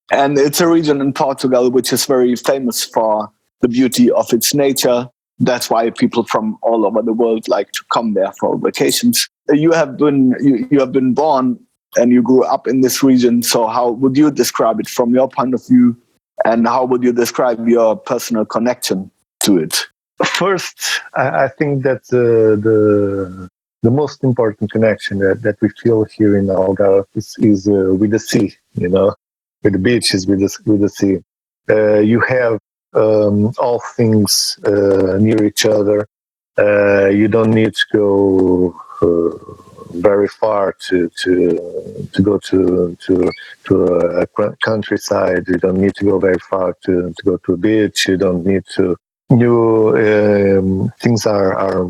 And it's a region in Portugal which is very famous for the beauty of its nature. That's why people from all over the world like to come there for vacations. You have been you, you have been born and you grew up in this region. So how would you describe it from your point of view? And how would you describe your personal connection to it? First, I, I think that uh, the the most important connection that, that we feel here in Algarve is, is uh, with the sea, you know, with the beaches, with the, with the sea. Uh, you have um, all things uh, near each other. Uh, you don't need to go uh, very far to to to go to to to a countryside. You don't need to go very far to, to go to a beach. You don't need to. New um, things are are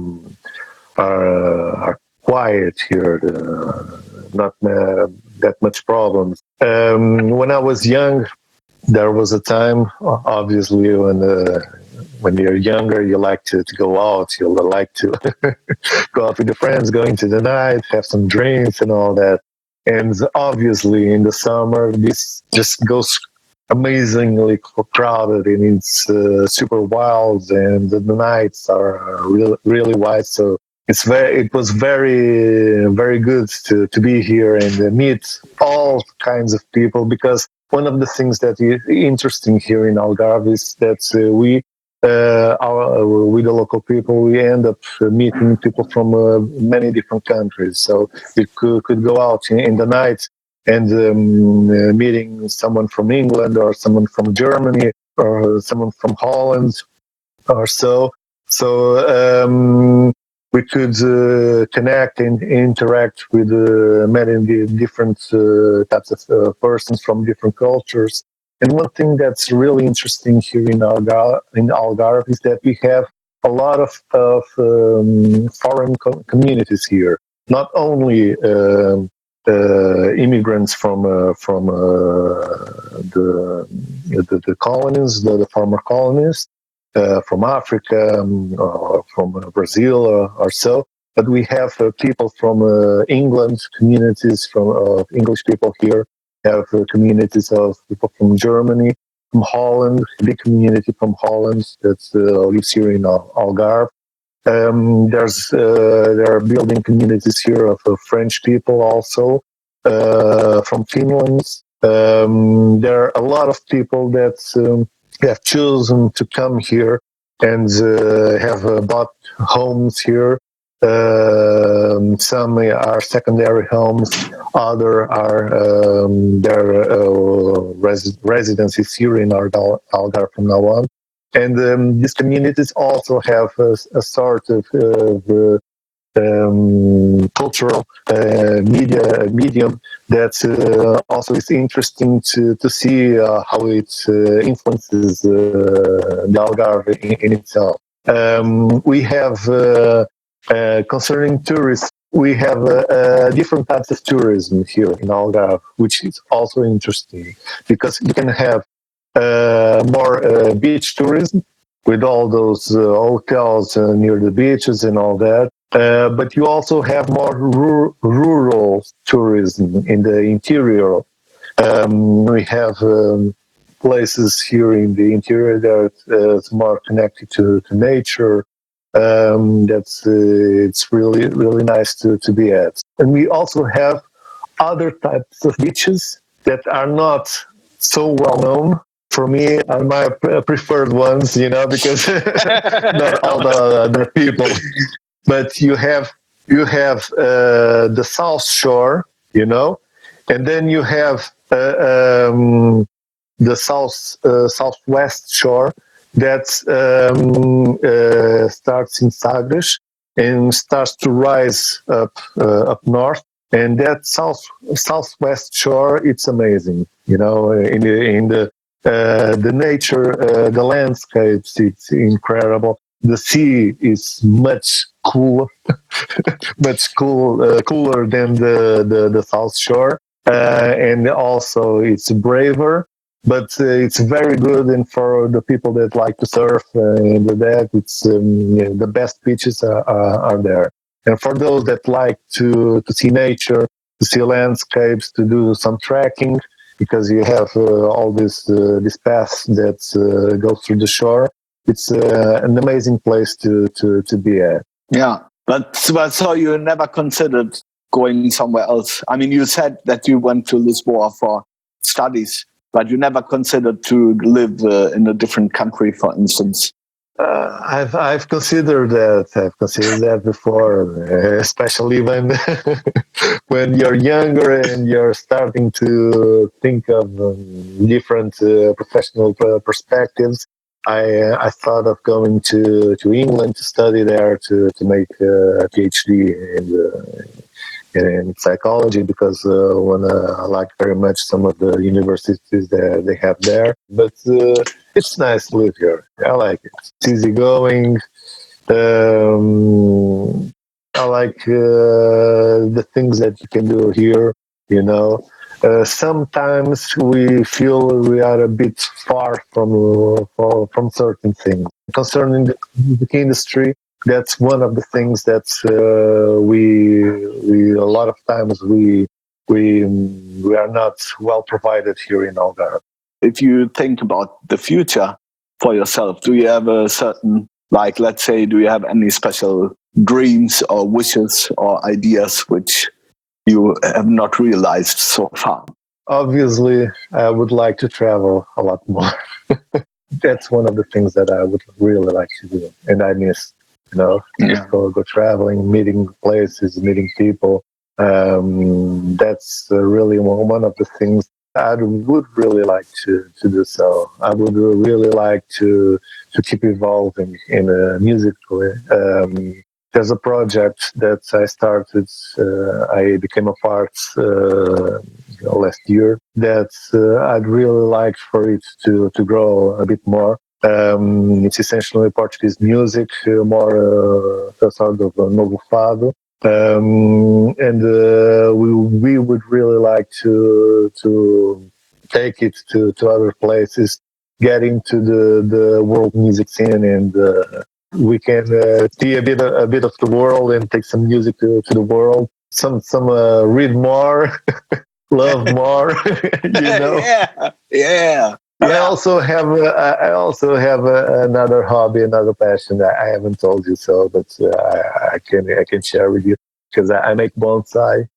are, uh, are quiet here. Uh, not uh, that much problems. Um, when I was young, there was a time, obviously, when uh, when you're younger, you like to, to go out. You like to go out with your friends, go into the night, have some drinks and all that. And obviously, in the summer, this just goes amazingly crowded, and it's uh, super wild, and the nights are really, really wide. So it's very, it was very, very good to, to be here and uh, meet all kinds of people, because one of the things that is interesting here in Algarve is that uh, we, uh, our, uh, with the local people, we end up uh, meeting people from uh, many different countries. So we could, could go out in, in the night and um, uh, meeting someone from England or someone from Germany or someone from Holland or so. So um, we could uh, connect and interact with uh, many different uh, types of uh, persons from different cultures. And one thing that's really interesting here in Algarve, in Algarve is that we have a lot of, of um, foreign co- communities here. Not only um, Uh, immigrants from uh, from uh, the, the the colonies, the, the former colonies, uh, from Africa, um, or from uh, Brazil, or, or so. But we have uh, people from uh, England, communities from uh, English people here. Have uh, communities of people from Germany, from Holland, a big community from Holland that uh, lives here in Al- Algarve. Um, there's uh, there are building communities here of uh, French people also, uh, from Finland. Um, there are a lot of people that um, have chosen to come here and uh, have uh, bought homes here. Um, some are secondary homes, other are um, their uh, res- residences here in Algar- Algarve from now on. And um, these communities also have a, a sort of uh, um, cultural uh, media medium that uh, also is interesting to to see uh, how it uh, influences uh, the Algarve in, in itself. Um, we have uh, uh, concerning tourists, we have uh, uh, different types of tourism here in Algarve, which is also interesting because you can have Uh, more uh, beach tourism with all those uh, hotels uh, near the beaches and all that. Uh, but you also have more rur- rural tourism in the interior. Um, we have um, places here in the interior that uh, is more connected to, to nature. Um, that's uh, it's really really nice to, to be at. And we also have other types of beaches that are not so well known. For me, are my preferred ones, you know, because not all the other people. But you have you have uh, the South Shore, you know, and then you have uh, um, the South uh, Southwest Shore that um, uh, starts in Sagres and starts to rise up uh, up north. And that south Southwest Shore, it's amazing, you know, in the in the Uh, the nature, uh, the landscapes, it's incredible. The sea is much cooler, much cool, uh, cooler than the, the, the South Shore. Uh, and also it's braver, but uh, it's very good. And for the people that like to surf uh, and that, it's um, yeah, the best beaches are, are, are there. And for those that like to, to see nature, to see landscapes, to do some trekking, because you have uh, all this uh, this path that uh, goes through the shore. It's uh, an amazing place to, to, to be at. Yeah, but, but so you never considered going somewhere else? I mean, you said that you went to Lisboa for studies, but you never considered to live uh, in a different country, for instance. Uh, I've I've considered that. I've considered that before, uh, especially when when you're younger and you're starting to think of um, different uh, professional uh, perspectives. I uh, I thought of going to, to England to study there to to make uh, a PhD in uh, in psychology, because uh, when, uh, I like very much some of the universities that they have there. But uh, it's nice to live here. I like it. It's easygoing. Um, I like uh, the things that you can do here, you know. Uh, sometimes we feel we are a bit far from uh, from certain things. Concerning the music industry, that's one of the things that uh, we we a lot of times we we we are not well provided here in Algarve. If you think about the future for yourself, do you have a certain, like, let's say, do you have any special dreams or wishes or ideas which you have not realized so far? Obviously, I would like to travel a lot more. That's one of the things that I would really like to do, and I miss. You know, Yeah. go, go traveling, meeting places, meeting people. Um, that's uh, really one, one of the things I would really like to, to do. So I would really like to to keep evolving in uh, musically. Um, there's a project that I started. Uh, I became a part uh, you know, last year. That uh, I'd really like for it to to grow a bit more. Um, it's essentially Portuguese music, uh, more uh, a sort of a novo fado, um, and uh, we we would really like to to take it to, to other places, get into the, the world music scene, and uh, we can uh, see a bit a bit of the world and take some music to, to the world. Some some uh, read more, love more, you know. yeah, yeah. And I also have uh, I also have uh, another hobby, another passion that I haven't told you so, but uh, I, I can I can share with you, because I, I make bonsai.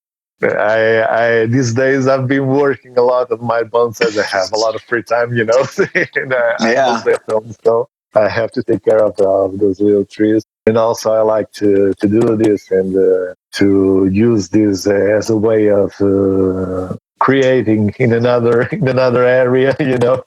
I, I these days I've been working a lot of my bonsais. I have a lot of free time, you know, and I, Yeah. I'm mostly at home, so I have to take care of, of those little trees. And also I like to, to do this and uh, to use this uh, as a way of uh, creating in another in another area, you know.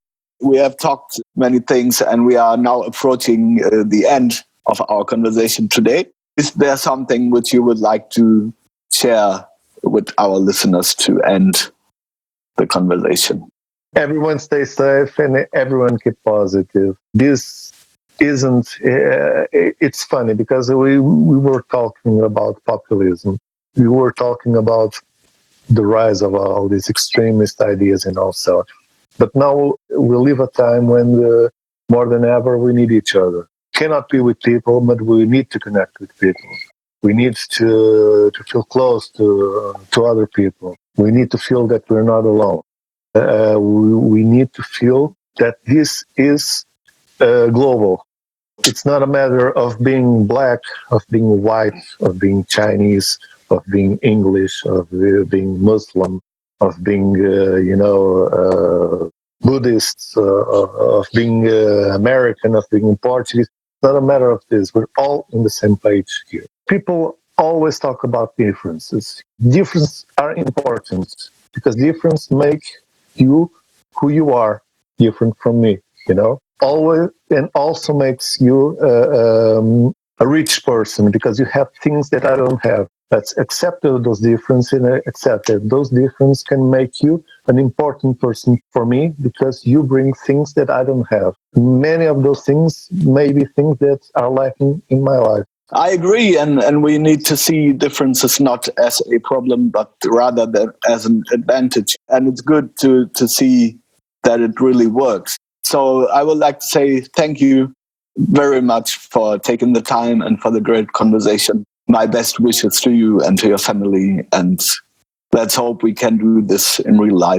We have talked many things, and we are now approaching uh, the end of our conversation today. Is there something which you would like to share with our listeners to end the conversation? Everyone stay safe and everyone keep positive. This isn't, uh, it's funny because we, we were talking about populism. We were talking about the rise of all these extremist ideas and all such. But now we live a time when uh, more than ever we need each other. Cannot be with people, but we need to connect with people. We need to to feel close to to other people. We need to feel that we're not alone. Uh, we, we need to feel that this is uh, global. It's not a matter of being black, of being white, of being Chinese, of being English, of uh, being Muslim, of being, uh, you know, uh, Buddhist, uh, of being uh, American, of being Portuguese. It's not a matter of this. We're all on the same page here. People always talk about differences. Differences are important because difference make you who you are, different from me, you know. Always, and also makes you uh, um, a rich person because you have things that I don't have. Let's accept those differences and accept that those differences can make you an important person for me because you bring things that I don't have. Many of those things may be things that are lacking in my life. I agree, and, and we need to see differences not as a problem, but rather than as an advantage. And it's good to, to see that it really works. So I would like to say thank you very much for taking the time and for the great conversation. My best wishes to you and to your family, and let's hope we can do this in real life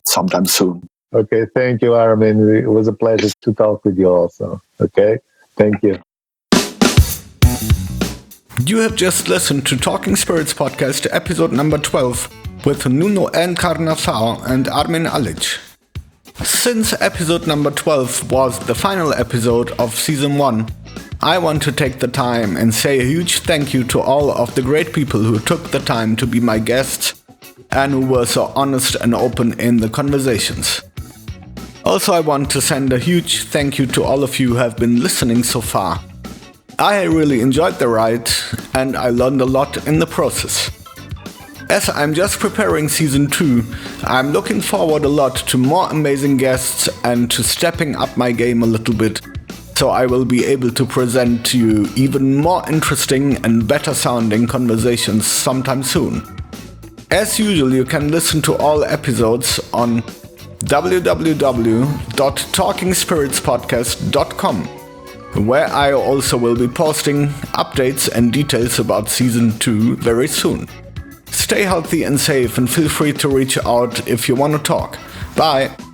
sometime soon. Okay, thank you, Armin. It was a pleasure to talk with you also. Okay, thank you. You have just listened to Talking Spirits Podcast, episode number twelve, with Nuno Encarnação and Armin Alic. Since episode number twelve was the final episode of season one, I want to take the time and say a huge thank you to all of the great people who took the time to be my guests and who were so honest and open in the conversations. Also, I want to send a huge thank you to all of you who have been listening so far. I really enjoyed the ride and I learned a lot in the process. As I'm just preparing season two, I'm looking forward a lot to more amazing guests and to stepping up my game a little bit, so I will be able to present to you even more interesting and better sounding conversations sometime soon. As usual, you can listen to all episodes on w w w dot talking spirits podcast dot com, where I also will be posting updates and details about season two very soon. Stay healthy and safe and feel free to reach out if you want to talk. Bye!